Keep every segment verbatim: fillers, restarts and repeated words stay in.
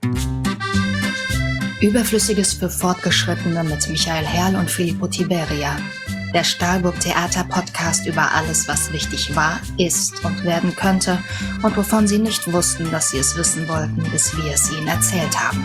Überflüssiges für Fortgeschrittene mit Michael Herrl und Filippo Tiberia. Der Stahlburg Theater Podcast über alles, was wichtig war, ist und werden könnte und wovon Sie nicht wussten, dass Sie es wissen wollten, bis wir es Ihnen erzählt haben.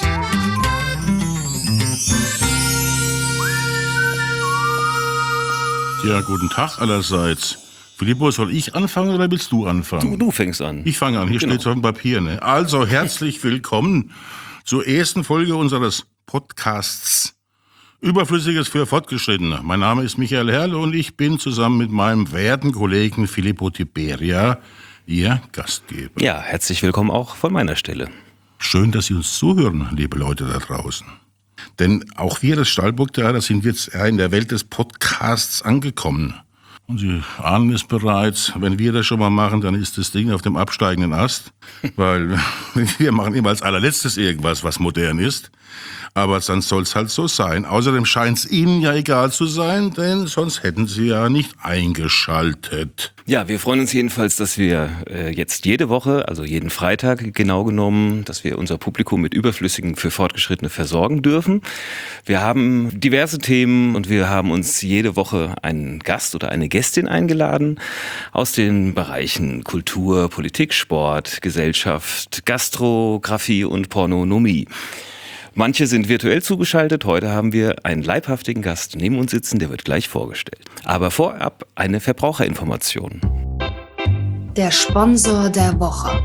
Ja, guten Tag allerseits. Filippo, soll ich anfangen oder willst du anfangen? Du, du fängst an. Ich fange an, hier genau. Steht es auf dem Papier. Ne? Also, herzlich willkommen zur ersten Folge unseres Podcasts Überflüssiges für Fortgeschrittene. Mein Name ist Michael Herrl und ich bin zusammen mit meinem werten Kollegen Filippo Tiberia Ihr Gastgeber. Ja, herzlich willkommen auch von meiner Stelle. Schön, dass Sie uns zuhören, liebe Leute da draußen. Denn auch wir, das Stahlburg Theater, sind jetzt in der Welt des Podcasts angekommen. Und Sie ahnen es bereits, wenn wir das schon mal machen, dann ist das Ding auf dem absteigenden Ast. Weil wir machen immer als allerletztes irgendwas, was modern ist. Aber dann soll es halt so sein. Außerdem scheint es Ihnen ja egal zu sein, denn sonst hätten Sie ja nicht eingeschaltet. Ja, wir freuen uns jedenfalls, dass wir äh, jetzt jede Woche, also jeden Freitag genau genommen, dass wir unser Publikum mit Überflüssigen für Fortgeschrittene versorgen dürfen. Wir haben diverse Themen und wir haben uns jede Woche einen Gast oder eine Gästin eingeladen aus den Bereichen Kultur, Politik, Sport, Gesellschaft, Gastrographie und Pornonomie. Manche sind virtuell zugeschaltet. Heute haben wir einen leibhaftigen Gast neben uns sitzen, der wird gleich vorgestellt. Aber vorab eine Verbraucherinformation. Der Sponsor der Woche.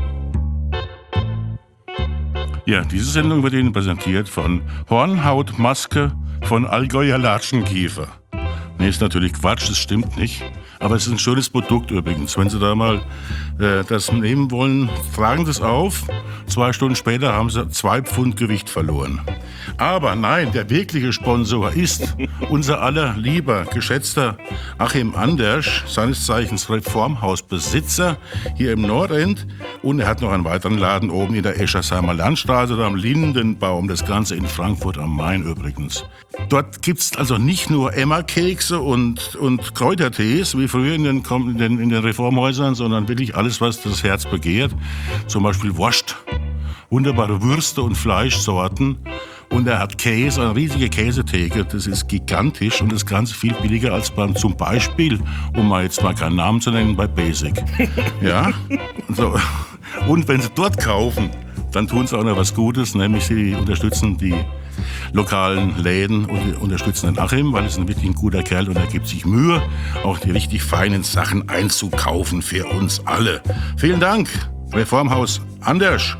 Ja, diese Sendung wird Ihnen präsentiert von Hornhautmaske von Allgäuer Latschenkiefer. Nee, ist natürlich Quatsch, das stimmt nicht. Aber es ist ein schönes Produkt übrigens. Wenn Sie da mal äh, das nehmen wollen, tragen Sie es auf. Zwei Stunden später haben Sie zwei Pfund Gewicht verloren. Aber nein, der wirkliche Sponsor ist unser aller lieber, geschätzter Achim Andersch, seines Zeichens Reformhausbesitzer hier im Nordend. Und er hat noch einen weiteren Laden oben in der Eschersheimer Landstraße oder am Lindenbaum. Das Ganze in Frankfurt am Main übrigens. Dort gibt's also nicht nur Emma-Kekse und, und Kräutertees, wie früher in den, in, den, in den Reformhäusern, sondern wirklich alles, was das Herz begehrt. Zum Beispiel Wurst, wunderbare Würste und Fleischsorten. Und er hat Käse, eine riesige Käsetheke, das ist gigantisch und das Ganze viel billiger als beim, zum Beispiel, um mal jetzt mal keinen Namen zu nennen, bei Basic. Ja, so. Und wenn Sie dort kaufen, dann tun Sie auch noch was Gutes, nämlich Sie unterstützen die lokalen Läden und unterstützen den Achim, weil er ist ein wirklich ein guter Kerl und er gibt sich Mühe, auch die richtig feinen Sachen einzukaufen für uns alle. Vielen Dank, Reformhaus Andersch.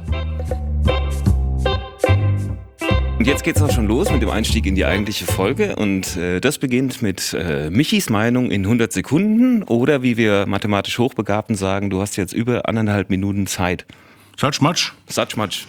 Und jetzt geht's auch schon los mit dem Einstieg in die eigentliche Folge und äh, das beginnt mit äh, Michis Meinung in hundert Sekunden oder wie wir mathematisch Hochbegabten sagen, du hast jetzt über anderthalb Minuten Zeit. Satschmatsch. Satschmatsch.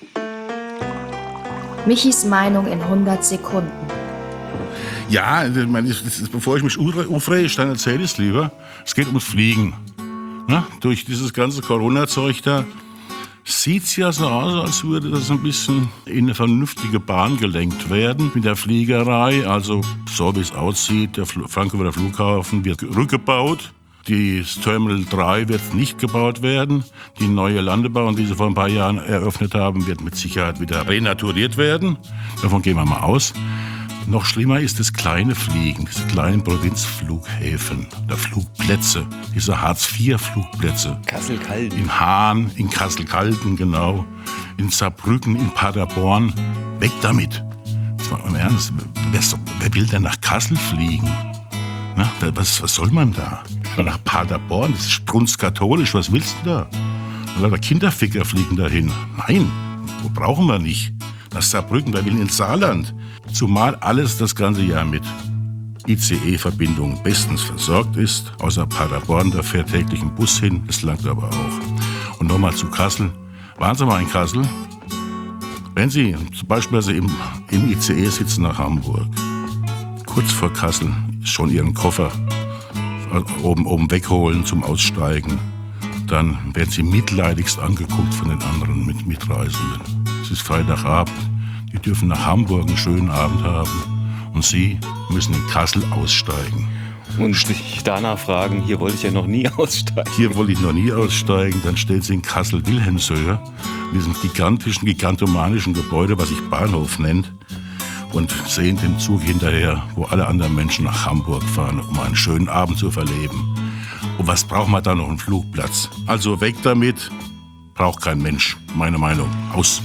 Michis Meinung in hundert Sekunden. Ja, ich meine, das ist, bevor ich mich aufrege, dann erzähle ich es lieber. Es geht ums Fliegen. Na, durch dieses ganze Corona-Zeug da sieht es ja so aus, als würde das ein bisschen in eine vernünftige Bahn gelenkt werden mit der Fliegerei. Also so wie es aussieht, der Frankfurter Flughafen wird rückgebaut. Das Terminal drei wird nicht gebaut werden. Die neue Landebahn, die sie vor ein paar Jahren eröffnet haben, wird mit Sicherheit wieder renaturiert werden. Davon gehen wir mal aus. Noch schlimmer ist das kleine Fliegen, diese kleinen Provinzflughäfen, der Flugplätze, diese Hartz vier Flugplätze. Kassel-Calden. In Hahn, in Kassel-Calden, genau. In Saarbrücken, in Paderborn. Weg damit. Das war im Ernst. Wer, wer will denn nach Kassel fliegen? Na, was, was soll man da? Nach Paderborn, das ist strunzkatholisch, was willst du da? Lauter Kinderficker fliegen dahin. Nein, wo brauchen wir nicht? Nach Saarbrücken, wer will ins Saarland? Zumal alles das ganze Jahr mit I C E-Verbindungen bestens versorgt ist. Außer Paderborn, da fährt täglich ein Bus hin, das langt aber auch. Und nochmal zu Kassel. Waren Sie mal in Kassel? Wenn Sie zum Beispiel im, im I C E sitzen nach Hamburg, kurz vor Kassel, schon Ihren Koffer oben, oben wegholen zum Aussteigen, dann werden Sie mitleidigst angeguckt von den anderen mit Mitreisenden. Es ist Freitagabend, die dürfen nach Hamburg einen schönen Abend haben und Sie müssen in Kassel aussteigen. Und sich danach fragen, hier wollte ich ja noch nie aussteigen. Hier wollte ich noch nie aussteigen. Dann steht sie in Kassel-Wilhelmshöhe, in diesem gigantischen, gigantomanischen Gebäude, was sich Bahnhof nennt. Und sehen dem Zug hinterher, wo alle anderen Menschen nach Hamburg fahren, um einen schönen Abend zu verleben. Und was braucht man da noch? Einen Flugplatz? Also weg damit. Braucht kein Mensch. Meine Meinung. Aus.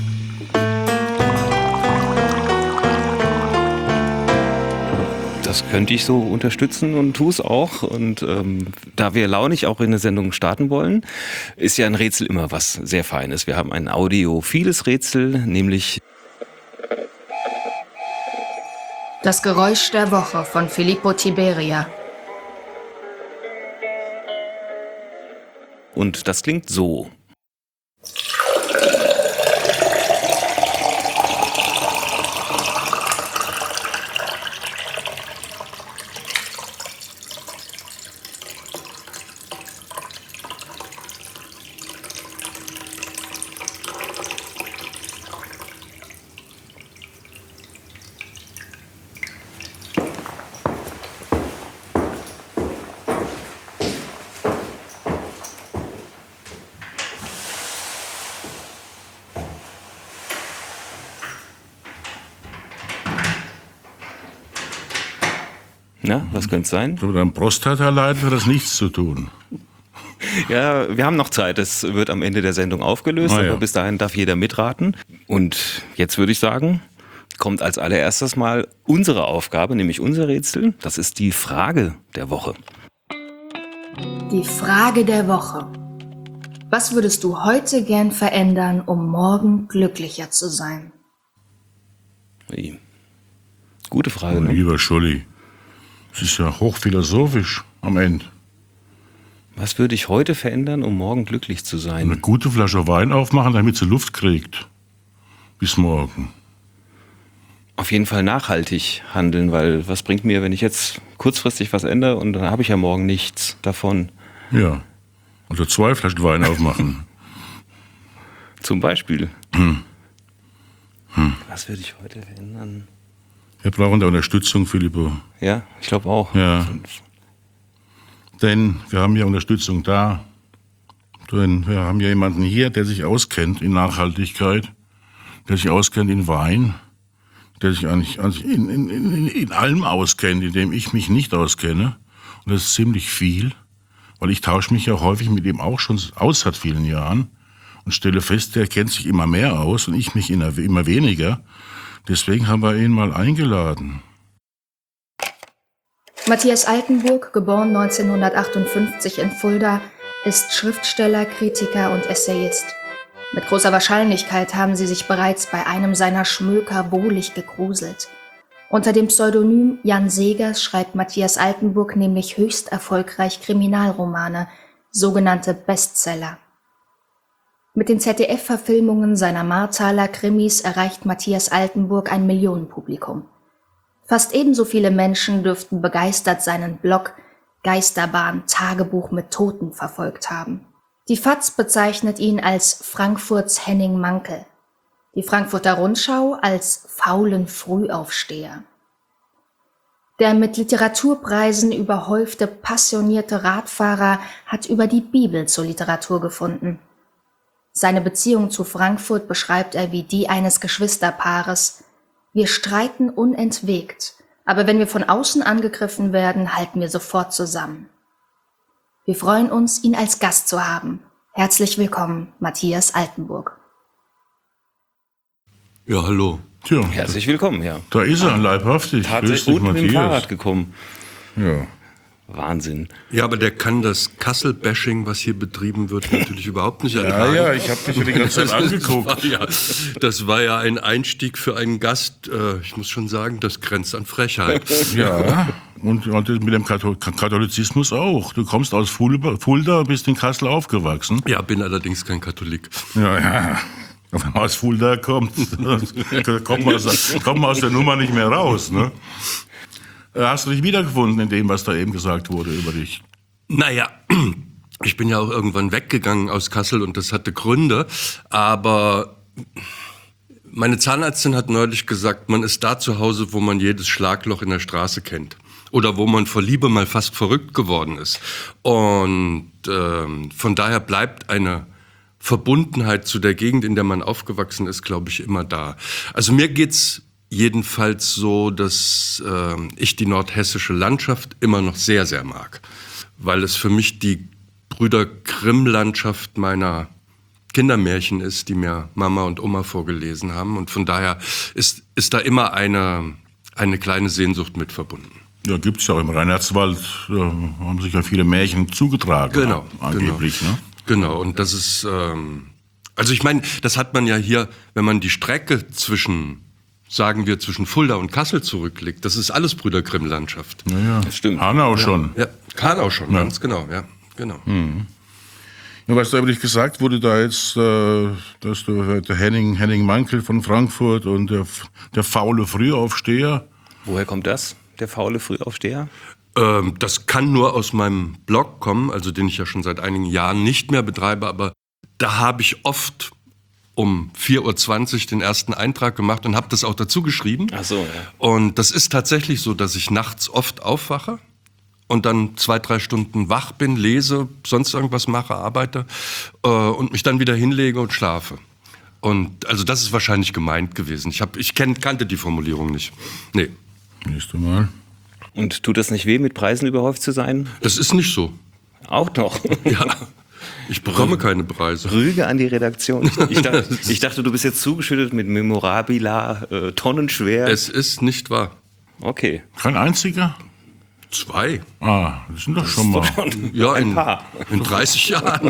Das könnte ich so unterstützen und tue es auch. Und ähm, da wir launig auch in eine Sendung starten wollen, ist ja ein Rätsel immer was sehr Feines. Wir haben ein audiophiles Rätsel, nämlich Das Geräusch der Woche von Filippo Tiberia. Und das klingt so. Na, was könnte es sein? Mit einem Prostataleiden hat das nichts zu tun. Ja, wir haben noch Zeit. Es wird am Ende der Sendung aufgelöst, Ah, ja. aber bis dahin darf jeder mitraten. Und jetzt würde ich sagen, kommt als allererstes mal unsere Aufgabe, nämlich unser Rätsel. Das ist die Frage der Woche. Die Frage der Woche. Was würdest du heute gern verändern, um morgen glücklicher zu sein? Ui. Gute Frage, Oh, ne? lieber Scholli, es ist ja hochphilosophisch am Ende. Was würde ich heute verändern, um morgen glücklich zu Eine sein? gute Flasche Wein aufmachen, damit sie Luft kriegt. Bis morgen. Auf jeden Fall nachhaltig handeln, weil was bringt mir, wenn ich jetzt kurzfristig was ändere und dann habe ich ja morgen nichts davon. Ja. Oder zwei Flaschen Wein aufmachen. Zum Beispiel. Hm. Hm. Was würde ich heute verändern? Wir brauchen da Unterstützung, Filippo. Ja, ich glaube auch. Ja. Denn wir haben ja Unterstützung da. Denn wir haben ja jemanden hier, der sich auskennt in Nachhaltigkeit, der sich auskennt in Wein, der sich eigentlich in, in, in, in allem auskennt, in dem ich mich nicht auskenne. Und das ist ziemlich viel, weil ich tausche mich ja häufig mit ihm auch schon aus seit vielen Jahren und stelle fest, der kennt sich immer mehr aus und ich mich immer weniger. Deswegen haben wir ihn mal eingeladen. Matthias Altenburg, geboren neunzehnhundertachtundfünfzig in Fulda, ist Schriftsteller, Kritiker und Essayist. Mit großer Wahrscheinlichkeit haben Sie sich bereits bei einem seiner Schmöker wohlig gegruselt. Unter dem Pseudonym Jan Segers schreibt Matthias Altenburg nämlich höchst erfolgreich Kriminalromane, sogenannte Bestseller. Mit den Z D F-Verfilmungen seiner Marthaler-Krimis erreicht Matthias Altenburg ein Millionenpublikum. Fast ebenso viele Menschen dürften begeistert seinen Blog Geisterbahn Tagebuch mit Toten verfolgt haben. Die F A Z bezeichnet ihn als Frankfurts Henning Mankell, die Frankfurter Rundschau als faulen Frühaufsteher. Der mit Literaturpreisen überhäufte, passionierte Radfahrer hat über die Bibel zur Literatur gefunden. Seine Beziehung zu Frankfurt beschreibt er wie die eines Geschwisterpaares. Wir streiten unentwegt, aber wenn wir von außen angegriffen werden, halten wir sofort zusammen. Wir freuen uns, ihn als Gast zu haben. Herzlich willkommen, Matthias Altenburg. Ja, hallo. Tja, Herzlich willkommen, ja. da ist er, leibhaftig. Tatsächlich Grüß dich, gut mit dem Matthias. Fahrrad gekommen. Ja. Wahnsinn. Ja, aber der kann das Kassel-Bashing, was hier betrieben wird, natürlich überhaupt nicht Ja, ertragen. ja, ich habe dich ja die ganze Zeit angeguckt. Das war, ja, das war ja ein Einstieg für einen Gast. Äh, ich muss schon sagen, das grenzt an Frechheit. Ja, und, und mit dem Kathol- Katholizismus auch. Du kommst aus Fulda, Fulda und bist in Kassel aufgewachsen. Ja, bin allerdings kein Katholik. Ja, ja. Wenn man aus Fulda kommt, kommt man, aus, kommt man aus der Nummer nicht mehr raus. Ne? Hast du dich wiedergefunden in dem, was da eben gesagt wurde über dich? Naja, ich bin ja auch irgendwann weggegangen aus Kassel und das hatte Gründe. Aber meine Zahnärztin hat neulich gesagt, man ist da zu Hause, wo man jedes Schlagloch in der Straße kennt. oder wo man vor Liebe mal fast verrückt geworden ist. Und ähm, von daher bleibt eine Verbundenheit zu der Gegend, in der man aufgewachsen ist, glaube ich, immer da. Also mir geht's jedenfalls so, dass äh, ich die nordhessische Landschaft immer noch sehr, sehr mag, weil es für mich die Brüder Grimm-Landschaft meiner Kindermärchen ist, die mir Mama und Oma vorgelesen haben. Und von daher ist, ist da immer eine, eine kleine Sehnsucht mit verbunden. Ja, gibt es ja auch im Reinhardswald, äh, haben sich ja viele Märchen zugetragen. Genau, angeblich, genau. Ne? Genau, und das ist, ähm, also ich meine, das hat man ja hier, wenn man die Strecke zwischen, sagen wir, zwischen Fulda und Kassel zurücklegt, das ist alles Brüder Grimm-Landschaft. Ja, ja. Das stimmt. Hanau schon. Ja, Hanau schon, Ja. ganz genau, ja, genau. Mhm. Ja, was da übrigens gesagt wurde, da jetzt, äh, dass du der Henning, Henning Mankell von Frankfurt und der, der faule Frühaufsteher. Woher kommt das, der faule Frühaufsteher? Ähm, das kann nur aus meinem Blog kommen, also den ich ja schon seit einigen Jahren nicht mehr betreibe, aber da habe ich oft um vier Uhr zwanzig den ersten Eintrag gemacht und habe das auch dazu geschrieben. Ach so, ja. Und das ist tatsächlich so, dass ich nachts oft aufwache und dann zwei, drei Stunden wach bin, lese, sonst irgendwas mache, arbeite äh, und mich dann wieder hinlege und schlafe. Und also das ist wahrscheinlich gemeint gewesen. Ich, hab, ich kenn, kannte die Formulierung nicht. Nee. Nächste Mal. Und tut das nicht weh, mit Preisen überhäuft zu sein? Das ist nicht so. Auch noch. Ja, ich bekomme keine Preise. Rüge an die Redaktion. Ich, ich, dachte, ich dachte, du bist jetzt zugeschüttet mit Memorabilia, äh, tonnenschwer. Es ist nicht wahr. Okay. Kein einziger? Zwei. Ah, das sind doch schon mal. Ja, Ein in, paar. in dreißig Jahren.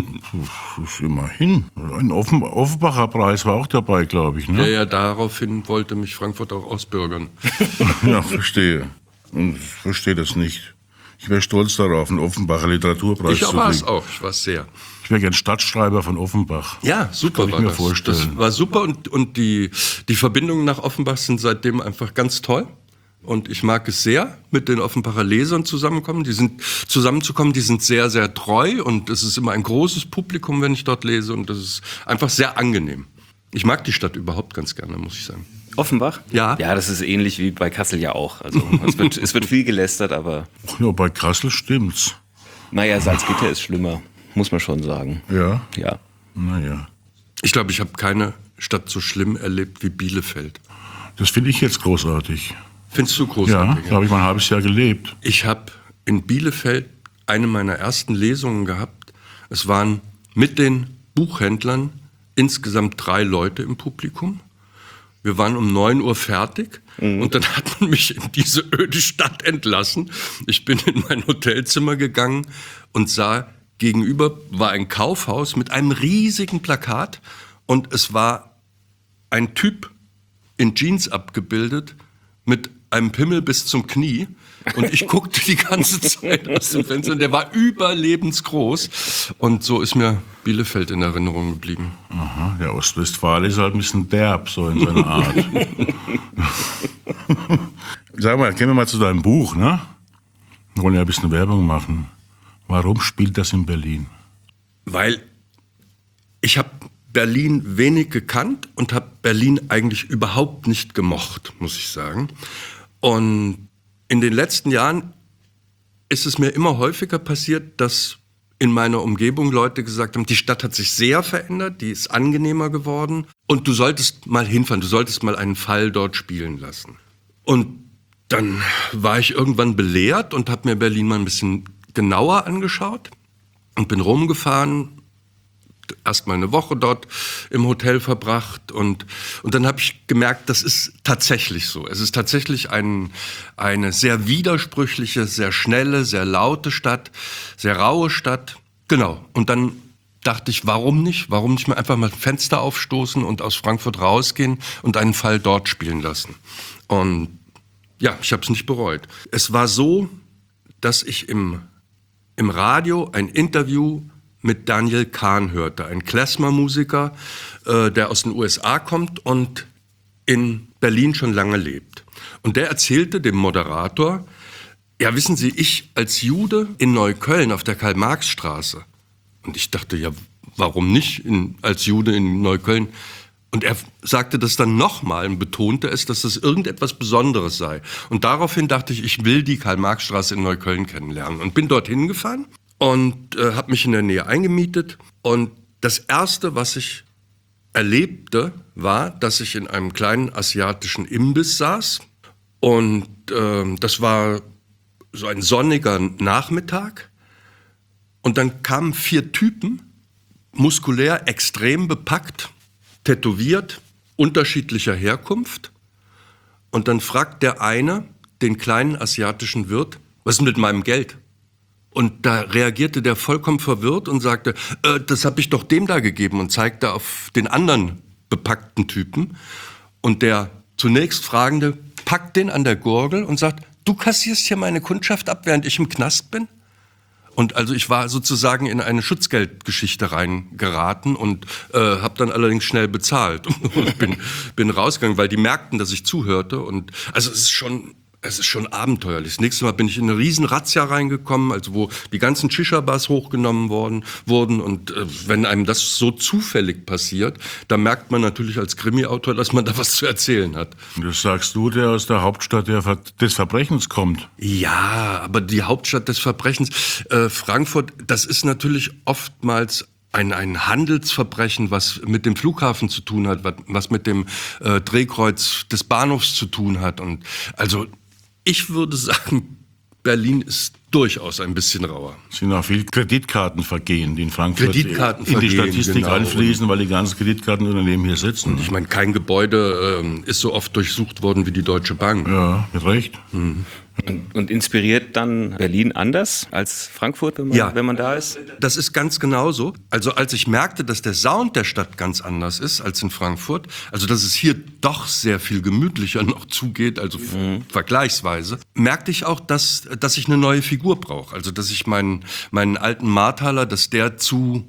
Das ist immerhin. Ein Offen Offenbacher Preis war auch dabei, glaube ich. Ja, Ne? ja, daraufhin wollte mich Frankfurt auch ausbürgern. Ja, verstehe. Und ich verstehe das nicht. Ich wäre stolz darauf, einen Offenbacher Literaturpreis Ich zu war es kriegen. auch, ich war es sehr. Ich wäre gern Stadtschreiber von Offenbach. Ja, super Kann ich war mir das. vorstellen. Das war super und, und die, die Verbindungen nach Offenbach sind seitdem einfach ganz toll. Und ich mag es sehr, mit den Offenbacher Lesern zusammenkommen. Die sind zusammenzukommen, die sind sehr, sehr treu und es ist immer ein großes Publikum, wenn ich dort lese und das ist einfach sehr angenehm. Ich mag die Stadt überhaupt ganz gerne, muss ich sagen. Offenbach? Ja. Ja, das ist ähnlich wie bei Kassel ja auch. Also es wird, es wird viel gelästert, aber Ja, bei Kassel stimmt's. naja, Salzgitter ist schlimmer, muss man schon sagen. Ja, Ja. naja. Ich glaube, ich habe keine Stadt so schlimm erlebt wie Bielefeld. Das finde ich jetzt großartig. Findest du Ja, großartig? da habe ich mal ein halbes Jahr gelebt. Ich habe in Bielefeld eine meiner ersten Lesungen gehabt. Es waren mit den Buchhändlern insgesamt drei Leute im Publikum. Wir waren um neun Uhr fertig mhm. und dann hat man mich in diese öde Stadt entlassen. Ich bin in mein Hotelzimmer gegangen und sah, gegenüber war ein Kaufhaus mit einem riesigen Plakat und es war ein Typ in Jeans abgebildet mit einem Pimmel bis zum Knie. Und ich guckte die ganze Zeit aus dem Fenster und der war überlebensgroß. Und so ist mir Bielefeld in Erinnerung geblieben. Aha, der Ostwestfale ist halt ein bisschen derb, so in seiner Art. Sag mal, gehen wir mal zu deinem Buch, ne? Wir wollen ja ein bisschen Werbung machen. Warum spielt das in Berlin? Weil ich habe Berlin wenig gekannt und habe Berlin eigentlich überhaupt nicht gemocht, muss ich sagen. Und in den letzten Jahren ist es mir immer häufiger passiert, dass in meiner Umgebung Leute gesagt haben, die Stadt hat sich sehr verändert, die ist angenehmer geworden und du solltest mal hinfahren, du solltest mal einen Fall dort spielen lassen. Und dann war ich irgendwann belehrt und habe mir Berlin mal ein bisschen genauer angeschaut und bin rumgefahren, erst mal eine Woche dort im Hotel verbracht und, und dann habe ich gemerkt, das ist tatsächlich so. Es ist tatsächlich ein, eine sehr widersprüchliche, sehr schnelle, sehr laute Stadt, sehr raue Stadt. Genau. Und dann dachte ich, warum nicht? Warum nicht mal einfach mal Fenster aufstoßen und aus Frankfurt rausgehen und einen Fall dort spielen lassen? Und ja, ich habe es nicht bereut. Es war so, dass ich im, im Radio ein Interview mit Daniel Kahn hörte, ein Klezmer-Musiker, äh, der aus den U S A kommt und in Berlin schon lange lebt. Und der erzählte dem Moderator, ja, wissen Sie, ich als Jude in Neukölln auf der Karl-Marx-Straße, und ich dachte, ja, warum nicht in, als Jude in Neukölln? Und er sagte das dann nochmal und betonte es, dass das irgendetwas Besonderes sei. Und daraufhin dachte ich, ich will die Karl-Marx-Straße in Neukölln kennenlernen. Und bin dorthin gefahren und äh, habe mich in der Nähe eingemietet. Und das Erste, was ich erlebte, war, dass ich in einem kleinen asiatischen Imbiss saß. Und äh, das war so ein sonniger Nachmittag. Und dann kamen vier Typen, muskulär extrem bepackt, tätowiert, unterschiedlicher Herkunft. Und dann fragt der eine den kleinen asiatischen Wirt, was ist mit meinem Geld? Und da reagierte der vollkommen verwirrt und sagte, äh, das habe ich doch dem da gegeben, und zeigte auf den anderen bepackten Typen. Und der zunächst Fragende packt den an der Gurgel und sagt, du kassierst hier meine Kundschaft ab, während ich im Knast bin? Und also ich war sozusagen in eine Schutzgeldgeschichte reingeraten und äh, habe dann allerdings schnell bezahlt und bin, bin rausgegangen, weil die merkten, dass ich zuhörte. Und also es ist schon, es ist schon abenteuerlich. Das nächste Mal bin ich in eine riesen Razzia reingekommen, also wo die ganzen Shisha-Bars hochgenommen worden, wurden. Und äh, wenn einem das so zufällig passiert, dann merkt man natürlich als Krimi-Autor, dass man da was zu erzählen hat. Das sagst du, der aus der Hauptstadt der Ver- des Verbrechens kommt. Ja, aber die Hauptstadt des Verbrechens, äh, Frankfurt, das ist natürlich oftmals ein, ein Handelsverbrechen, was mit dem Flughafen zu tun hat, was, was mit dem äh, Drehkreuz des Bahnhofs zu tun hat. Und also ich würde sagen, Berlin ist durchaus ein bisschen rauer. Es sind auch viele Kreditkartenvergehen, die in Frankfurt Kreditkartenvergehen, in die Statistik genau. einfließen, weil die ganzen Kreditkartenunternehmen hier sitzen. Ich meine, kein Gebäude ähm, ist so oft durchsucht worden wie die Deutsche Bank. Ja, mit Recht. Mhm. Und, und inspiriert dann Berlin anders als Frankfurt, wenn man, Ja. wenn man da ist? Das ist ganz genauso. Also als ich merkte, dass der Sound der Stadt ganz anders ist als in Frankfurt, also dass es hier doch sehr viel gemütlicher noch zugeht, also mhm. vergleichsweise, merkte ich auch, dass, dass ich eine neue Figur brauche. Also dass ich meinen, meinen alten Marthaler, dass der zu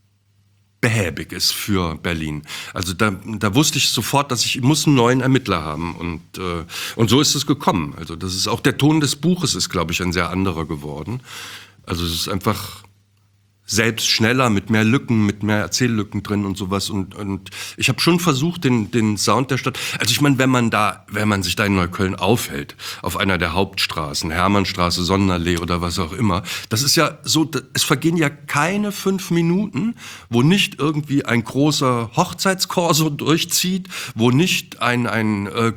behäbig ist für Berlin. Also da, da wusste ich sofort, dass ich, ich muss einen neuen Ermittler haben. Und, äh, und so ist es gekommen. Also das ist auch der Ton des Buches ist, glaube ich, ein sehr anderer geworden. Also es ist einfach selbst schneller, mit mehr Lücken, mit mehr Erzähllücken drin und sowas. Und, und ich habe schon versucht, den, den Sound der Stadt. Also ich meine, wenn man da, wenn man sich da in Neukölln aufhält, auf einer der Hauptstraßen, Hermannstraße, Sonnenallee oder was auch immer, das ist ja so, es vergehen ja keine fünf Minuten, wo nicht irgendwie ein großer Hochzeitskorso durchzieht, wo nicht ein, ein äh,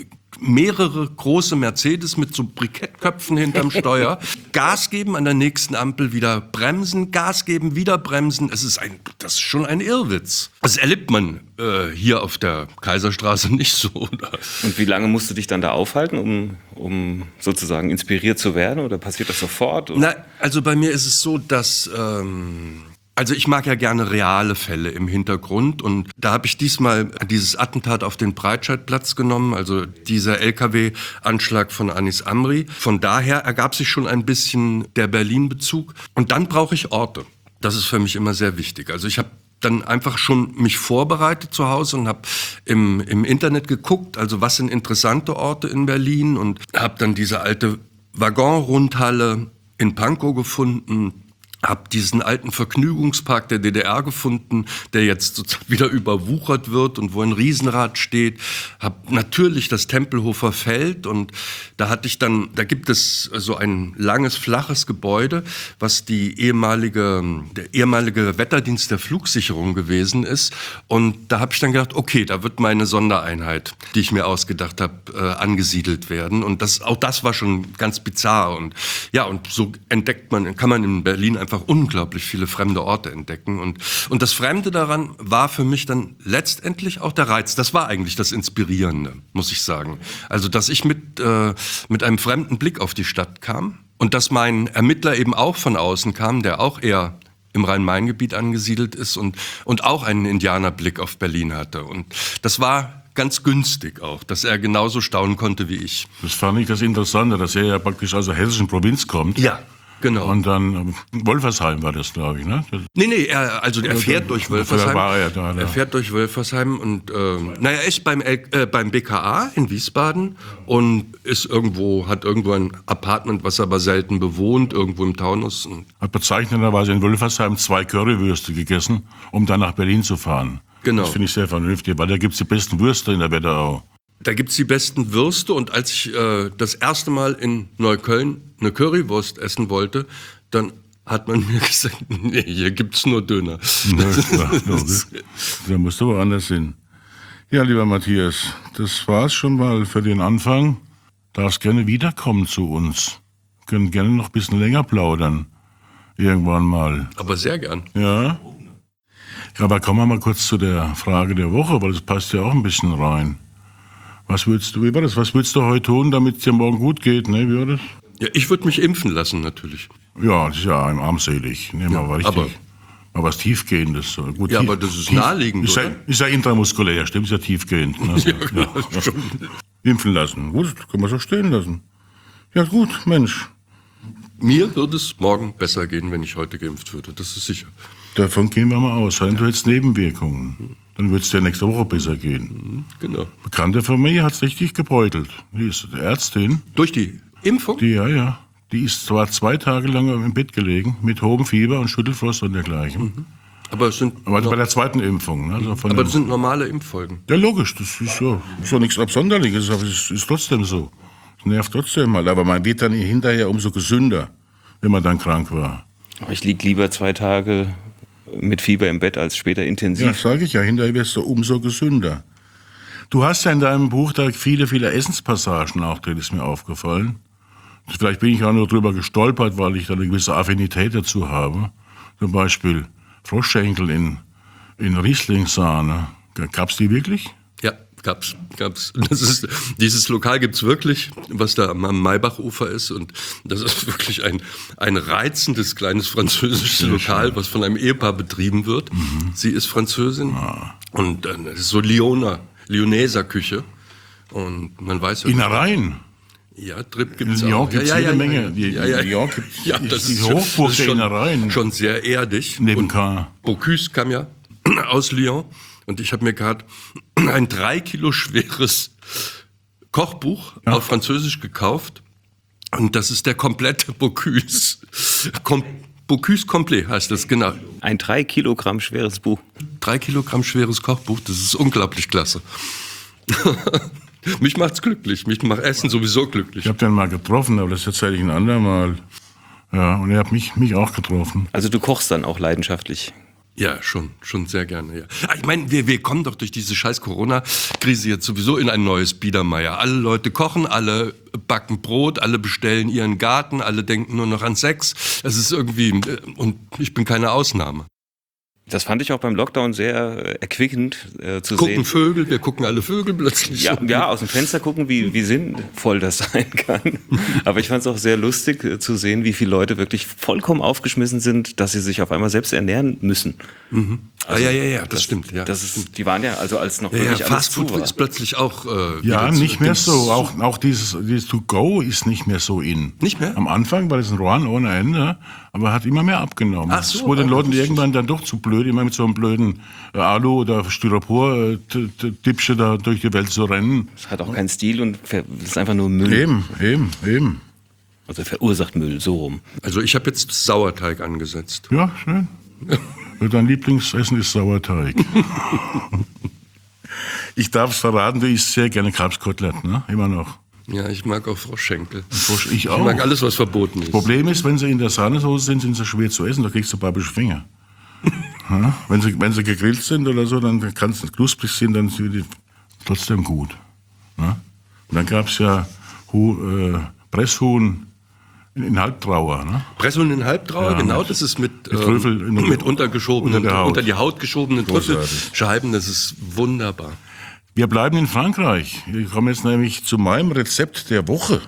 mehrere große Mercedes mit so Brikettköpfen hinterm Steuer, Gas geben, an der nächsten Ampel wieder bremsen, Gas geben, wieder bremsen. Es ist ein, das ist schon ein Irrwitz. Das erlebt man äh, hier auf der Kaiserstraße nicht so. Oder? Und wie lange musst du dich dann da aufhalten, um, um sozusagen inspiriert zu werden? Oder passiert das sofort? Oder? Na, also bei mir ist es so, dass ähm, Also ich mag ja gerne reale Fälle im Hintergrund, und da habe ich diesmal dieses Attentat auf den Breitscheidplatz genommen, also dieser L K W-Anschlag von Anis Amri. Von daher ergab sich schon ein bisschen der Berlin-Bezug. Und dann brauche ich Orte. Das ist für mich immer sehr wichtig. Also ich habe dann einfach schon mich vorbereitet zu Hause und habe im, im Internet geguckt, also was sind interessante Orte in Berlin, und habe dann diese alte Waggonrundhalle in Pankow gefunden. Hab diesen alten Vergnügungspark der D D R gefunden, der jetzt sozusagen wieder überwuchert wird und wo ein Riesenrad steht. Hab natürlich das Tempelhofer Feld, und da hatte ich dann, da gibt es so ein langes, flaches Gebäude, was die ehemalige, der ehemalige Wetterdienst der Flugsicherung gewesen ist. Und da habe ich dann gedacht, okay, da wird meine Sondereinheit, die ich mir ausgedacht habe, äh, angesiedelt werden. Und das, auch das war schon ganz bizarr. Und ja, und so entdeckt man, kann man in Berlin einfach einfach unglaublich viele fremde Orte entdecken. Und, und das Fremde daran war für mich dann letztendlich auch der Reiz. Das war eigentlich das Inspirierende, muss ich sagen. Also, dass ich mit, äh, mit einem fremden Blick auf die Stadt kam und dass mein Ermittler eben auch von außen kam, der auch eher im Rhein-Main-Gebiet angesiedelt ist und, und auch einen Indianerblick auf Berlin hatte. Und das war ganz günstig auch, dass er genauso staunen konnte wie ich. Das fand ich das Interessante, dass er ja praktisch aus der hessischen Provinz kommt. Ja. Genau. Und dann Wolfersheim war das, glaube ich, ne? Das nee, nee, er, also er fährt durch Wolfersheim. War er, da, da. er fährt durch Wolfersheim und, äh, naja, er ist beim, L- äh, beim B K A in Wiesbaden und ist irgendwo, hat irgendwo ein Apartment, was er aber selten bewohnt, irgendwo im Taunus. Hat bezeichnenderweise in Wolfersheim zwei Currywürste gegessen, um dann nach Berlin zu fahren. Genau. Das finde ich sehr vernünftig, weil da gibt es die besten Würste in der Wetterau. Da gibt es die besten Würste und als ich äh, das erste Mal in Neukölln eine Currywurst essen wollte, dann hat man mir gesagt, nee, hier gibt's nur Döner. Da musst du woanders hin. Ja, lieber Matthias, das war's schon mal für den Anfang. Darfst gerne wiederkommen zu uns. Können gerne noch ein bisschen länger plaudern. Irgendwann mal. Aber sehr gern. Ja. Aber kommen wir mal kurz zu der Frage der Woche, weil das passt ja auch ein bisschen rein. Was würdest du, wie war das? Was würdest du heute tun, damit es dir morgen gut geht? Ne? Wie war das? Ja, ich würde mich impfen lassen, natürlich. Ja, das ist ja armselig. Nehmen wir Ja, mal richtig. aber- Mal was Tiefgehendes. So. Gut, Ja, tief, aber das ist tief, naheliegend, ist ja, oder? ist ja intramuskulär, stimmt, ist ja tiefgehend. Ne? Ja, klar, ja. schon. Impfen lassen. Gut, können wir so stehen lassen. Ja gut, Mensch. Mir würde es morgen besser gehen, wenn ich heute geimpft würde, das ist sicher. Davon gehen wir mal aus. Du hättest Nebenwirkungen. Dann wird es dir nächste Woche besser gehen. Genau. Bekannte von mir hat es richtig gebeutelt. Die ist Ärztin. Durch die Impfung? Die, ja, ja. Die ist zwar zwei Tage lang im Bett gelegen, mit hohem Fieber und Schüttelfrost und dergleichen. Aber es sind, Aber no- bei der zweiten Impfung. Ne? Also von aber den- das sind normale Impffolgen. Ja, logisch, das ist ja, ist ja nichts Absonderliches, aber es ist trotzdem so. Es nervt trotzdem mal, aber man wird dann hinterher umso gesünder, wenn man dann krank war. Aber ich liege lieber zwei Tage mit Fieber im Bett als später Ja, intensiv. sage ich ja, hinterher wirst du umso gesünder. Du hast ja in deinem Buch da viele, viele Essenspassagen auch drin, ist mir aufgefallen. Vielleicht bin ich auch nur drüber gestolpert, weil ich da eine gewisse Affinität dazu habe. Zum Beispiel Froschschenkel in, in Rieslingsahne. Gab's die wirklich? Ja, gab's, gab's. Das ist, dieses Lokal gibt's wirklich, was da am am Maybachufer ist. Und das ist wirklich ein, ein reizendes kleines französisches Lokal, was von einem Ehepaar betrieben wird. Mhm. Sie ist Französin Ah. und äh, das ist so Lyoner, Lyoneser Küche. Und man weiß ja, Innereien. ja, Trip In gibt's Lyon auch. gibt's ja, ja, jede ja, Menge. Ja, Die- ja, ja. Lyon gibt's- ja, ist das die ist schon- Hochburg das ist der schon, Innereien. schon sehr erdig. Neben Und Caen. Bocuse kam ja aus Lyon und ich habe mir gerade ein drei Kilo schweres Kochbuch Ja. auf Französisch gekauft und das ist der komplette Bocuse. Com Bocuse Complet heißt das, genau. Ein drei Kilogramm schweres Buch. Drei Kilogramm schweres Kochbuch, das ist unglaublich klasse. Mich macht's glücklich, mich macht Essen sowieso glücklich. Ich habe den mal getroffen, aber das erzähle ich ein andermal. Ja, und er hat mich, mich auch getroffen. Also du kochst dann auch leidenschaftlich. Ja, schon, schon sehr gerne, ja. Ah, Ich meine, wir, wir kommen doch durch diese scheiß Corona-Krise jetzt sowieso in ein neues Biedermeier. Alle Leute kochen, alle backen Brot, alle bestellen ihren Garten, alle denken nur noch an Sex. Es ist irgendwie, äh, und ich bin keine Ausnahme. Das fand ich auch beim Lockdown sehr äh, erquickend äh, zu Gucken sehen. Vögel, wir gucken alle Vögel plötzlich. Ja, ja, aus dem Fenster gucken, wie, wie sinnvoll das sein kann. Aber ich fand es auch sehr lustig äh, zu sehen, wie viele Leute wirklich vollkommen aufgeschmissen sind, dass sie sich auf einmal selbst ernähren müssen. ah, ja, ja, ja, das, stimmt, ja. Das ist, die waren ja, also als noch ja, ja, wirklich alles Fast Food zu war. ist plötzlich auch äh, Ja, wieder zu- nicht mehr Dings- so. Auch, auch dieses, dieses To-Go ist nicht mehr so in. Nicht mehr? Am Anfang war das ein Rohan ohne Ende, aber hat immer mehr abgenommen. Ach so, es wurde den ah, Leuten das ist- irgendwann dann doch zu blöd, immer mit so einem blöden äh, Alu- oder Styropor-Dipsche da durch die Welt zu rennen. Es hat auch keinen Stil und ver- ist einfach nur Müll. Eben, eben, eben. Also verursacht Müll, so rum. Also ich habe jetzt Sauerteig angesetzt. Ja, schön. Dein Lieblingsessen ist Sauerteig. Ich darf es verraten, du isst sehr gerne Kalbskotelett, ne? Immer noch. Ja, ich mag auch Froschschenkel. Frosch, ich Ich auch. mag alles, was verboten ist. Problem ist, wenn sie in der Sahnesoße sind, sind sie schwer zu essen, da kriegst du babische Finger. Ja, wenn, sie, wenn sie gegrillt sind oder so, dann kann es knusprig sein, dann sind die trotzdem gut. Ja? Und dann gab es ja Hu, äh, Presshuhn in, in Halbtrauer. Ne? Presshuhn in Halbtrauer, Ja, genau, mit- das ist mit, mit ähm, Trüffel in- mit untergeschobenen, unter der Haut. unter die Haut geschobenen Großartig. Trüffelscheiben, das ist wunderbar. Wir bleiben in Frankreich. Wir kommen jetzt nämlich zu meinem Rezept der Woche.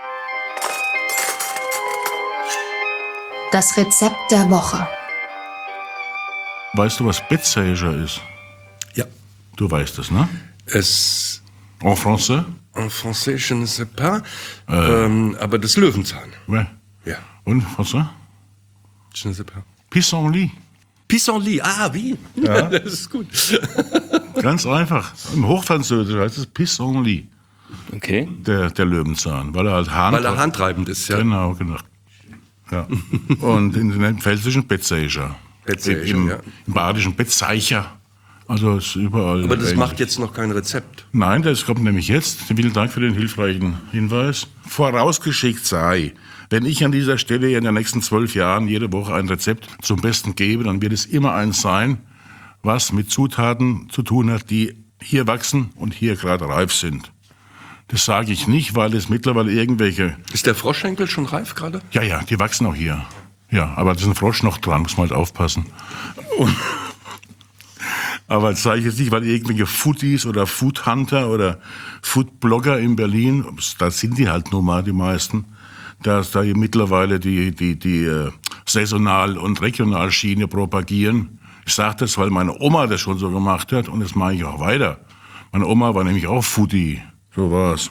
Das Rezept der Woche. Weißt du, was Betsager ist? Ja, Du weißt es, ne? es, En français? en français, je ne sais pas, ähm, aber das Löwenzahn. Ouais. Ja, Und français? je ne sais pas. Pissenlit. Pissenlit, ah, wie? Ja. Das ist gut. Ganz einfach. Im Hochfranzösisch heißt es Pissenlit, Okay. der, der Löwenzahn, weil er halt Hahn. Weil er handtreibend ist, ja. Genau, genau. Ja. Und in den pfälzischen Betsager. Betsager, Im, ja. Im badischen Betzeicher Also es ist überall. Aber das ähnlich. macht jetzt noch kein Rezept. Nein, das kommt nämlich jetzt. Vielen Dank für den hilfreichen Hinweis. Vorausgeschickt sei, wenn ich an dieser Stelle in den nächsten zwölf Jahren jede Woche ein Rezept zum Besten gebe, dann wird es immer eins sein, was mit Zutaten zu tun hat, die hier wachsen und hier gerade reif sind. Das sage ich nicht, weil es mittlerweile irgendwelche... Ist der Froschschenkel schon reif gerade? Ja, ja, die wachsen auch hier. Ja, aber da ist ein Frosch noch dran, muss man halt aufpassen. Und aber das sage ich jetzt nicht, weil irgendwelche Foodies oder Foodhunter oder Foodblogger in Berlin, da sind die halt nun mal die meisten, dass da mittlerweile die, die, die äh, Saisonal- und Regionalschiene propagieren. Ich sage das, weil meine Oma das schon so gemacht hat und das mache ich auch weiter. Meine Oma war nämlich auch Foodie. So war's.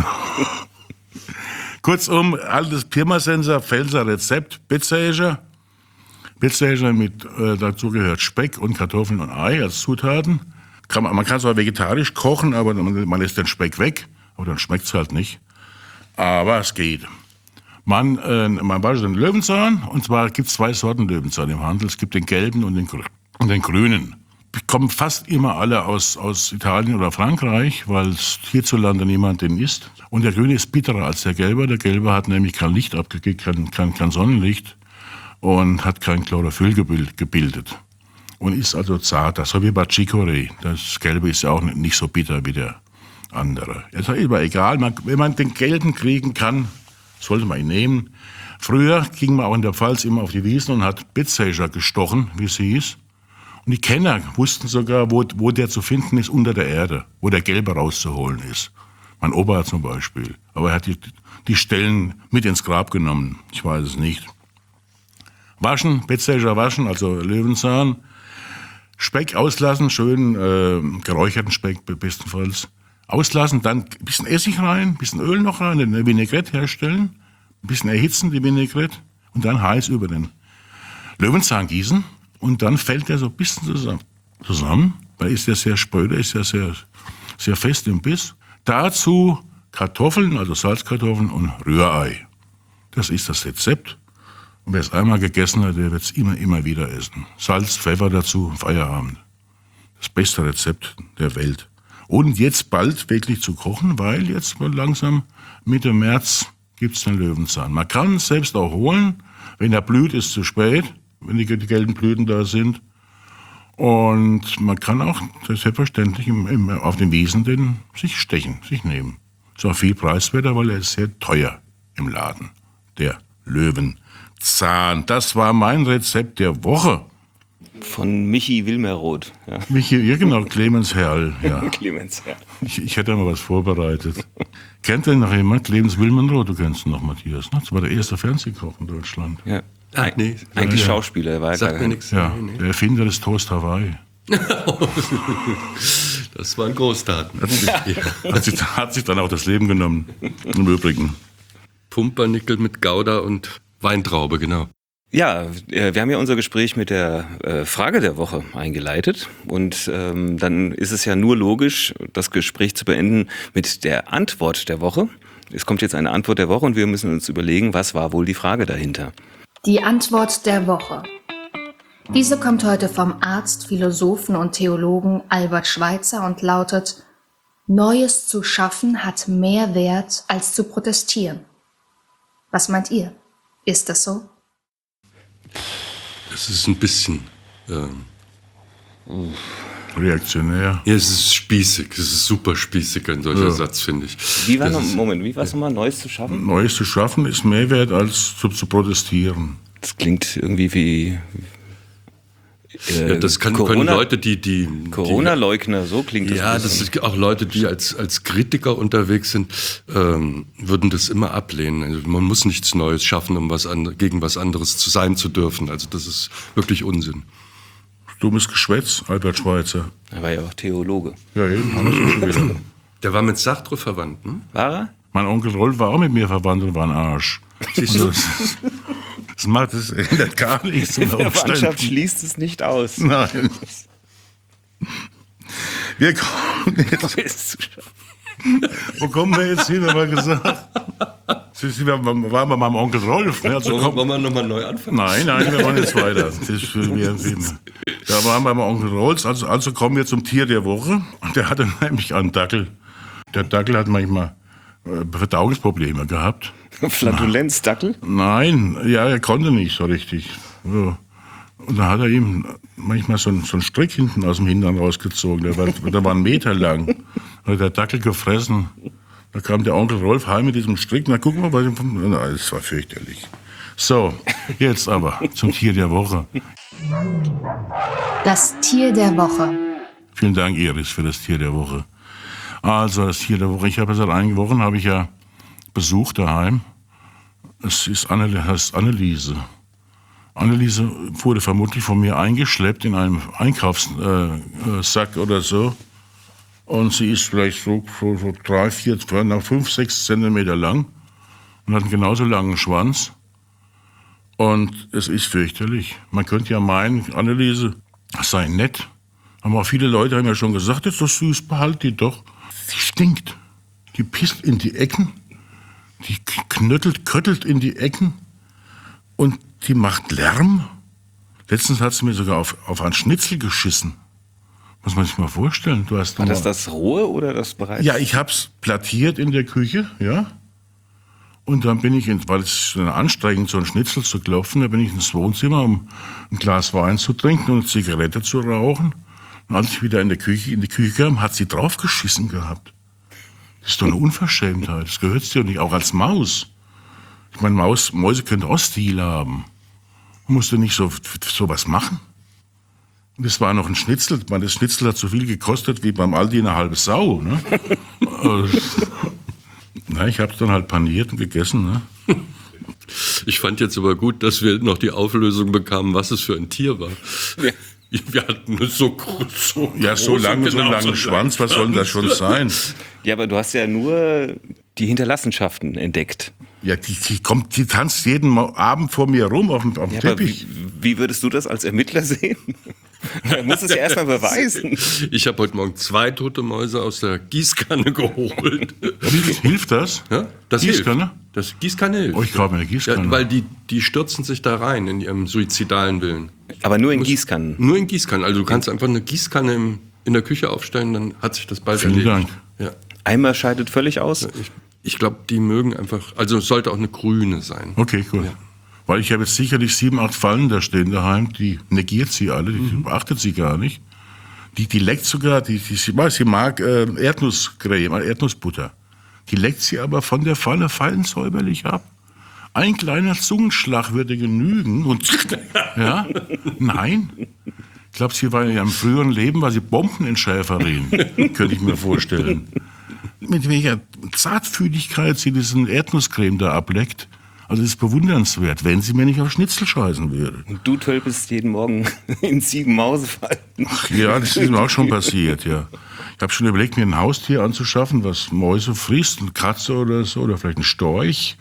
Kurzum, altes Pirmasens Pfälzer Rezept, Bitzeger. Bitzeger mit, äh, dazu gehört Speck und Kartoffeln und Ei als Zutaten. Kann man, man kann es auch vegetarisch kochen, aber man, man lässt den Speck weg. Aber dann schmeckt es halt nicht. Aber es geht. Man, äh, man waschen den Löwenzahn, und zwar gibt es zwei Sorten Löwenzahn im Handel. Es gibt den gelben und den, und den grünen. Die kommen fast immer alle aus, aus Italien oder Frankreich, weil hierzulande niemand den isst. Und der grüne ist bitterer als der gelbe. Der gelbe hat nämlich kein Licht abgegeben, kein, kein, kein Sonnenlicht und hat kein Chlorophyll gebildet. Und ist also zarter, so wie bei Chicorée. Das gelbe ist ja auch nicht so bitter wie der andere. Es ist aber egal, man, wenn man den gelben kriegen kann, sollte man ihn nehmen. Früher ging man auch in der Pfalz immer auf die Wiesen und hat Bitzeger gestochen, wie es hieß. Und die Kenner wussten sogar, wo, wo der zu finden ist unter der Erde, wo der Gelbe rauszuholen ist. Mein Opa zum Beispiel. Aber er hat die, die Stellen mit ins Grab genommen. Ich weiß es nicht. Waschen, Bitzeger waschen, also Löwenzahn. Speck auslassen, schön äh, geräucherten Speck bestenfalls. Auslassen, dann ein bisschen Essig rein, ein bisschen Öl noch rein, eine Vinaigrette herstellen, ein bisschen erhitzen, die Vinaigrette, und dann heiß über den Löwenzahn gießen. Und dann fällt der so ein bisschen zusammen. zusammen weil ist der sehr spröde, ist ja sehr, sehr fest im Biss. Dazu Kartoffeln, also Salzkartoffeln und Rührei. Das ist das Rezept. Und wer es einmal gegessen hat, der wird es immer, immer wieder essen. Salz, Pfeffer dazu, Feierabend. Das beste Rezept der Welt. Und jetzt bald wirklich zu kochen, weil jetzt langsam Mitte März gibt's den Löwenzahn. Man kann es selbst auch holen. Wenn er blüht, ist es zu spät, wenn die, die gelben Blüten da sind. Und man kann auch selbstverständlich im, im, auf den Wiesen den sich stechen, sich nehmen. Ist auch viel preiswerter, weil er ist sehr teuer im Laden. Der Löwenzahn. Das war mein Rezept der Woche. Von Michi Wilmeroth. Ja. Michi, ja genau, Clemens Herrl. Ja. Clemens Herrl. Ich, ich hätte mal was vorbereitet. Kennt denn noch jemand? Clemens Wilmenroth, du kennst ihn noch, Matthias. Ne? Das war der erste Fernsehkoch in Deutschland. Ja. Ach, nee. Eigentlich ja. Schauspieler, er war Sagt gar mir nicht. nichts. Ja, Nee, nee. der Erfinder des Toast Hawaii. Das waren Großtaten. Hat sich, hat, sich, hat sich dann auch das Leben genommen, im Übrigen. Pumpernickel mit Gouda und Weintraube, genau. Ja, äh, wir haben ja unser Gespräch mit der äh, Frage der Woche eingeleitet und ähm, dann ist es ja nur logisch, das Gespräch zu beenden mit der Antwort der Woche. Es kommt jetzt eine Antwort der Woche und wir müssen uns überlegen, was war wohl die Frage dahinter. Die Antwort der Woche. Diese kommt heute vom Arzt, Philosophen und Theologen Albert Schweitzer und lautet: Neues zu schaffen hat mehr Wert als zu protestieren. Was meint ihr? Ist das so? Es ist ein bisschen... Ähm, Reaktionär. ja, es ist spießig. Es ist super spießig, ein solcher Ja. Satz, finde ich. Wie war Das noch, ist- Moment, wie war es nochmal, Neues zu schaffen? Neues zu schaffen ist mehr wert, als zu, zu protestieren. Das klingt irgendwie wie äh, Ja, das kann, Corona, können Leute, die... die die- Corona-Leugner, so klingt das. Ja, ein das bisschen. ist auch Leute, die als, als Kritiker unterwegs sind, ähm, würden das immer ablehnen. Also man muss nichts Neues schaffen, um was an, gegen was anderes zu sein zu dürfen. Also das ist wirklich Unsinn. Dummes Geschwätz, Albert Schweitzer. Er war ja auch Theologe. Ja, eben, haben wir schon wieder. Der war mit Sartre verwandt, ne? War er? Mein Onkel Rolf war auch mit mir verwandt und war ein Arsch. Also, das, das macht es ändert gar nichts. unter Der Verwandtschaft Umständen. schließt es nicht aus. Nein. Wir kommen jetzt, Neues zu schaffen. wo kommen wir jetzt hin, haben wir gesagt? Sie, Sie waren bei meinem Onkel Rolf. Ne? Also, Wollen, wollen wir nochmal neu anfangen? Nein, nein, wir wollen jetzt weiter. Das ist für wir, da waren wir beim Onkel Rolf. Also, also kommen wir zum Tier der Woche. Der hatte nämlich einen Dackel. Der Dackel hat manchmal äh, Verdauungsprobleme gehabt. Flatulenzdackel? Nein, ja, er konnte nicht so richtig. So. Und da hat er ihm manchmal so einen, so einen Strick hinten aus dem Hintern rausgezogen. Der war, der war einen Meter lang. Da hat der Dackel gefressen. Da kam der Onkel Rolf heim mit diesem Strick. Na, gucken wir mal. Na, das war fürchterlich. So, jetzt aber zum Tier der Woche. Das Tier der Woche. Vielen Dank, Iris, für das Tier der Woche. Also, das Tier der Woche. Ich habe ja seit einigen Wochen habe ich ja Besuch daheim. Es ist Anne, heißt Anneliese. Anneliese wurde vermutlich von mir eingeschleppt in einem Einkaufssack äh, oder so. Und sie ist vielleicht so, so, so drei, vier, fünf, sechs Zentimeter lang und hat einen genauso langen Schwanz. Und es ist fürchterlich. Man könnte ja meinen, Anneliese sei nett. Aber auch viele Leute haben ja schon gesagt, das ist doch süß, behalt die doch. Sie stinkt. Die pisst in die Ecken. Die knöttelt, köttelt in die Ecken. Und die macht Lärm. Letztens hat sie mir sogar auf, auf einen Schnitzel geschissen. Muss man sich mal vorstellen. Du hast War mal, das das rohe oder das bereits? Ja, ich hab's plattiert in der Küche, ja. Und dann bin ich, in, weil es ist anstrengend, so ein Schnitzel zu klopfen, da bin ich ins Wohnzimmer, um ein Glas Wein zu trinken und eine Zigarette zu rauchen. Und als ich wieder in, der Küche, in die Küche kam, hat sie draufgeschissen gehabt. Das ist doch eine Unverschämtheit. Das gehört dir nicht, auch als Maus. Ich meine, Maus, Mäuse können auch Stil haben. Man musste nicht so, so was machen. Und das war noch ein Schnitzel. Ich meine, das Schnitzel hat so viel gekostet wie beim Aldi eine halbe Sau. Ne? Na, ich habe es dann halt paniert und gegessen. Ne? Ich fand jetzt aber gut, dass wir noch die Auflösung bekamen, was es für ein Tier war. Ja. Wir hatten so, so ja, so lange, so langen Schwanz, was soll denn das schon sein? Ja, aber du hast ja nur die Hinterlassenschaften entdeckt. Ja, die, die kommt, die tanzt jeden Abend vor mir rum auf dem, auf dem Ja, Teppich. Wie, wie würdest du das als Ermittler sehen? Man muss es ja erstmal beweisen. Ich habe heute Morgen zwei tote Mäuse aus der Gießkanne geholt. Hilft, hilft das? Ja, das Gießkanne? Hilft. Das Gießkanne hilft. Oh, ich glaube eine Gießkanne. Ja, weil die, die stürzen sich da rein in ihrem suizidalen Willen. Aber nur in Gießkannen? Nur in Gießkannen. Also du kannst einfach eine Gießkanne im, in der Küche aufstellen, dann hat sich das bald Vielen erledigt. Dank. Ja. Eimer scheidet völlig aus? Ja, ich ich glaube, die mögen einfach, also es sollte auch eine grüne sein. Okay, gut. Ja. Weil ich habe jetzt sicherlich sieben, acht Fallen da stehen daheim, die negiert sie alle, die mhm. beachtet sie gar nicht. Die, die leckt sogar, die, die, sie, sie mag äh, Erdnusscreme, Erdnussbutter. Die leckt sie aber von der Falle fein säuberlich ab. Ein kleiner Zungenschlag würde genügen. Und ja, nein. Ich glaube, sie war in ihrem früheren Leben, war sie Bombenentschärferin, könnte ich mir vorstellen. Mit welcher Zartfühligkeit sie diesen Erdnusscreme da ableckt. Also das ist bewundernswert, wenn sie mir nicht auf Schnitzel scheißen würde. Und du tölpelst jeden Morgen in sieben Mausefallen. Ach ja, das ist mir auch schon passiert, ja. Ich habe schon überlegt, mir ein Haustier anzuschaffen, was Mäuse frisst, eine Katze oder so, oder vielleicht ein Storch.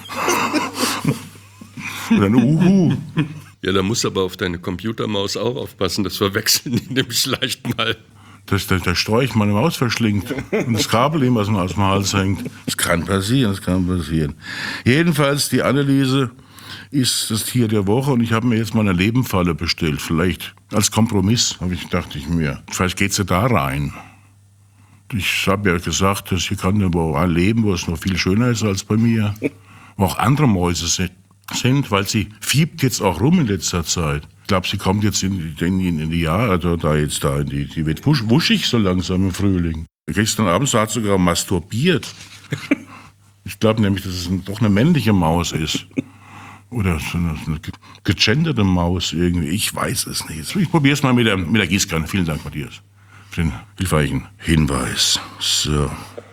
Oder ein Uhu. Ja, da musst du aber auf deine Computermaus auch aufpassen, das verwechseln die nämlich leicht mal. Dass der, der Storch meine Maus verschlingt und das Kabel ihm aus dem, aus dem Hals hängt. Das kann passieren, das kann passieren. Jedenfalls, die Anneliese ist das Tier der Woche und ich habe mir jetzt mal eine Lebenfalle bestellt. Vielleicht als Kompromiss, habe ich, dachte ich mir. Vielleicht geht sie da rein. Ich habe ja gesagt, dass hier kann wo ein leben, wo es noch viel schöner ist als bei mir. Wo auch andere Mäuse sind, weil sie fiebt jetzt auch rum in letzter Zeit. Ich glaube, sie kommt jetzt in, in, in die Jahre, also da jetzt da, in die, die wird wusch, wuschig so langsam im Frühling. Gestern Abend hat sie sogar masturbiert. Ich glaube nämlich, dass es ein, doch eine männliche Maus ist. Oder so eine, eine gegenderte Maus irgendwie. Ich weiß es nicht. Ich probiere es mal mit der, mit der Gießkanne. Vielen Dank, Matthias, für den hilfreichen Hinweis. So.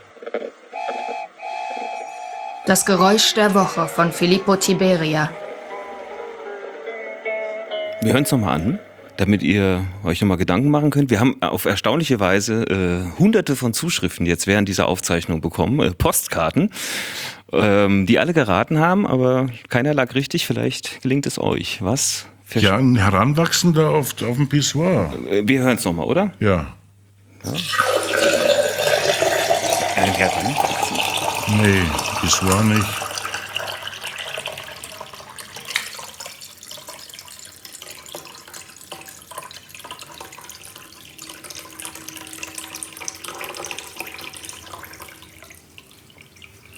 Das Geräusch der Woche von Filippo Tiberia. Wir hören es nochmal an, damit ihr euch nochmal Gedanken machen könnt. Wir haben auf erstaunliche Weise äh, hunderte von Zuschriften jetzt während dieser Aufzeichnung bekommen, äh, Postkarten, ähm, die alle geraten haben, aber keiner lag richtig. Vielleicht gelingt es euch. Was? Für Ja, ein Heranwachsender auf, auf dem Pissoir. Äh, wir hören es nochmal, oder? Ja. Ja. Ein Heranwachsender. Nee, Pissoir nicht.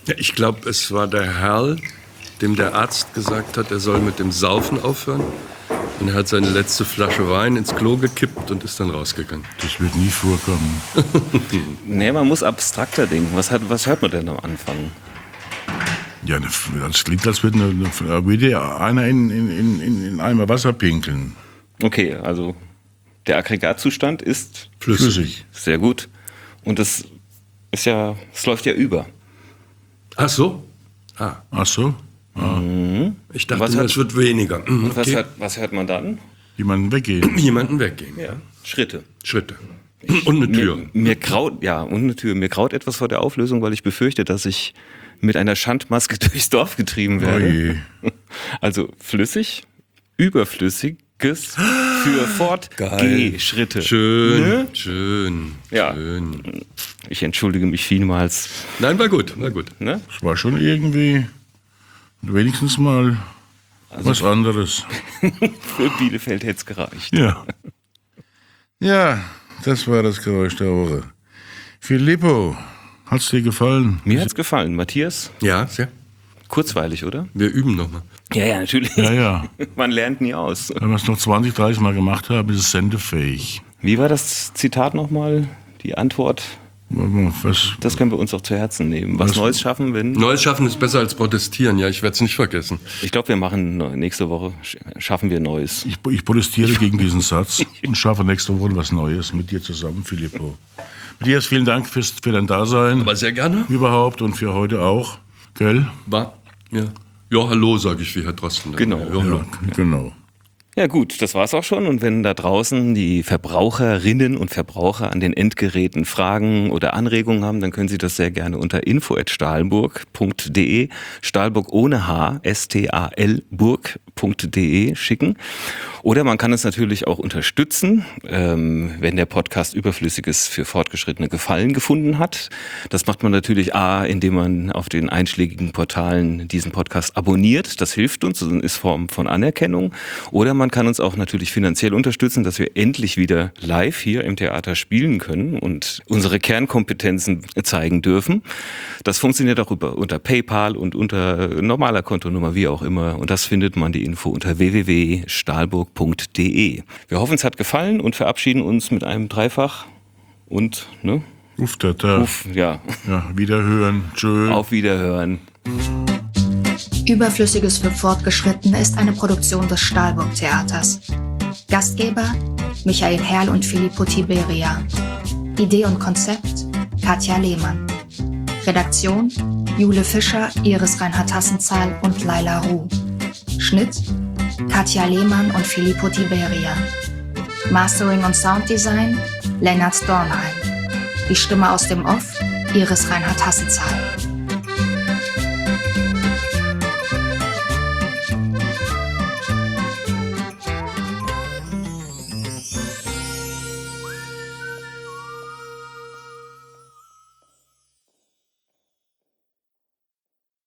Ja, ich glaube, es war der Herr, dem der Arzt gesagt hat, er soll mit dem Saufen aufhören. Und er hat seine letzte Flasche Wein ins Klo gekippt und ist dann rausgegangen. Das wird nie vorkommen. Nee, man muss abstrakter denken. Was, hat, was hört man denn am Anfang? Ja, das klingt, als würde eine, eine, würde einer in, in, in, in Eimer Wasser pinkeln. Okay, also der Aggregatzustand ist Flüssig. Flüssig. Sehr gut. Und das ist ja, es läuft ja über. Ach so? Ah. Ach so? Ah. Mhm. Ich dachte, es wird weniger. Mhm, Und was, okay. hört, was hört man dann? Jemanden weggehen. Jemanden weggehen. Ja. Schritte. Schritte. Und eine Tür. Mir, mir graut, ja, und eine Tür. Mir graut etwas vor der Auflösung, weil ich befürchte, dass ich mit einer Schandmaske durchs Dorf getrieben werde. Oh Also flüssig, überflüssiges für Fortgehschritte. Schön, Ne? schön, Ja. schön. Ich entschuldige mich vielmals. Nein, war gut, war gut. Ne? Es war schon irgendwie wenigstens mal also was anderes. Für Bielefeld hätte es gereicht. Ja. Ja, das war das Geräusch der Woche. Filippo, hat's dir gefallen? Mir hat's gefallen. Matthias? Ja, sehr. Kurzweilig, oder? Wir üben nochmal. Ja, ja, natürlich. Ja, ja. Man lernt nie aus. Wenn wir es noch zwanzig, dreißig Mal gemacht haben, ist es sendefähig. Wie war das Zitat nochmal? Die Antwort? Was? Das können wir uns auch zu Herzen nehmen. Was, Was Neues schaffen, wenn... Neues schaffen ist besser als protestieren. Ja, ich werde es nicht vergessen. Ich glaube, wir machen nächste Woche, schaffen wir Neues. Ich, ich protestiere gegen diesen Satz und schaffe nächste Woche was Neues mit dir zusammen, Filippo. Matthias, vielen Dank fürs, für dein Dasein. Aber sehr gerne. Überhaupt und für heute auch. Gell? War, ja. Ja, hallo, sage ich wie Herr Drosten. Genau. Ja, hallo. Ja, genau. Ja gut, das war's auch schon. Und wenn da draußen die Verbraucherinnen und Verbraucher an den Endgeräten Fragen oder Anregungen haben, dann können Sie das sehr gerne unter info at stahlburg punkt de, Stahlburg ohne H, S T A L burg punkt de schicken. Oder man kann es natürlich auch unterstützen, ähm, wenn der Podcast Überflüssiges für Fortgeschrittene Gefallen gefunden hat. Das macht man natürlich A, indem man auf den einschlägigen Portalen diesen Podcast abonniert. Das hilft uns und ist Form von Anerkennung. Oder man kann uns auch natürlich finanziell unterstützen, dass wir endlich wieder live hier im Theater spielen können und unsere Kernkompetenzen zeigen dürfen. Das funktioniert auch über, unter PayPal und unter normaler Kontonummer, wie auch immer. Und das findet man die Info unter w w w punkt stahlburg punkt de. Wir hoffen, es hat gefallen und verabschieden uns mit einem Dreifach und, ne? Uff, da, da. Uff, ja. Ja, wiederhören. Tschö. Auf Wiederhören. Überflüssiges für Fortgeschrittene ist eine Produktion des Stahlburg Theaters. Gastgeber Michael Herrl und Filippo Tiberia. Idee und Konzept Katja Lehmann. Redaktion Jule Fischer, Iris Reinhard-Tassenzahl und Laila Ruh. Schnitt Katja Lehmann und Filippo Tiberia. Mastering und Sounddesign Lennart Dornheim. Die Stimme aus dem Off Iris Reinhard-Tassenzahl.